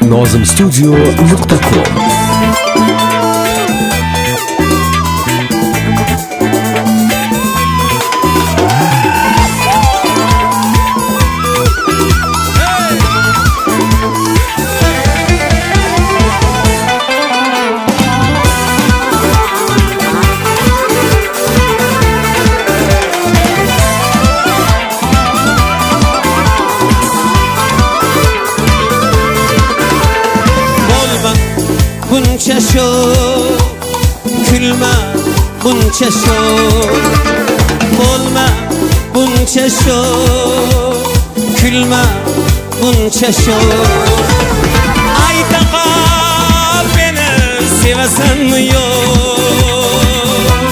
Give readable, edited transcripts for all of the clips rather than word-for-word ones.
nozimstudio.com. Buncha sho'x kulma buncha sho'x bo'lma buncha sho'x kulma buncha sho'x ayta qol meni sevasanmi yo'q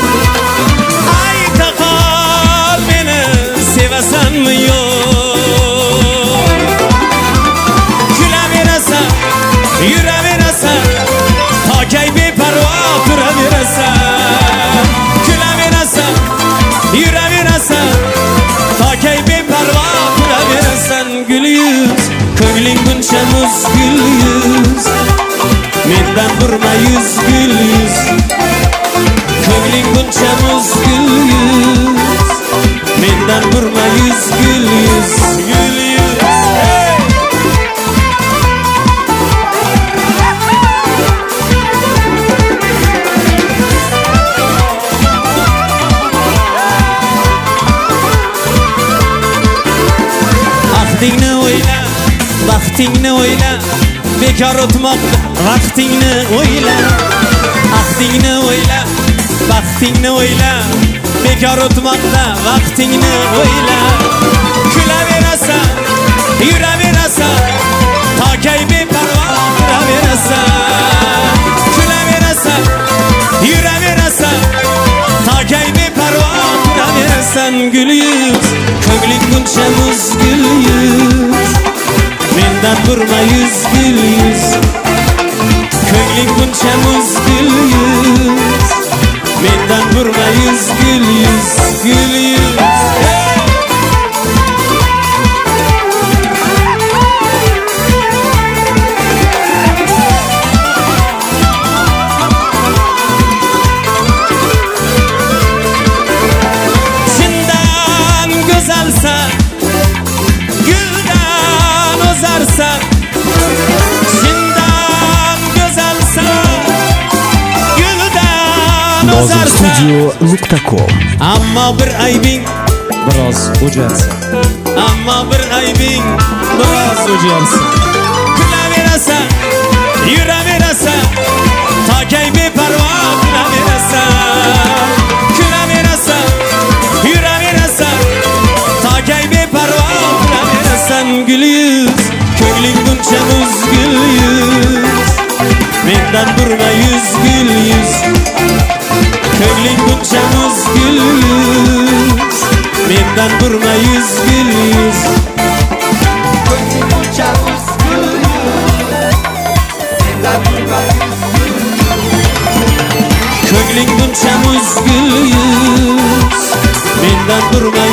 ayta qol meni sevasanmi yo'q kulaverasan yuraverasan Takay beparvo turaverasan kulaverasan yuraverasan Takay beparvo turaverasan gul yuz ko'ngling buncha muz gul yuz mendan burma yuz gul yuz ko'ngling buncha muz gul yuz mendan burma yuz gul yuz gul yuz Vaqtingni o'yla, vaqtingni o'yla, bekor o'tmoqda vaqtingni o'yla. Vaqtingni o'yla, vaqtingni o'yla, bekor o'tmoqda vaqtingni o'yla. Kulaverasan, yuraverasan, Takay beparvo turaverasan. Kulaverasan, yuraverasan, Takay beparvo turaverasan gul yuz, ko'ngling buncha muz gul yuz mendan burma yuz gul yuz ko'ngling buncha muz gul yuz mendan burma yuz gul yuz gul yuz Sendan go'zalsan guldan o'zarsan sendan go'zalsan guldan o'zarsan nozimstudio.com. ammo bir aybing biroz o'jarsan ammo bir aybing biroz o'jarsan kulaverasan yuraverasan Takay beparvo turaverasan kulaverasan yuraverasan Takay beparvo turaverasan gul yuz ko'ngling buncha muz gul yuz mendan burma yuz gul yuz ko'ngling buncha muz gul yuz mendan burma yuz gul yuz ko'ngling buncha muz gul yuz mendan burma yuz ko'ngling buncha muz gul yuz mendan burma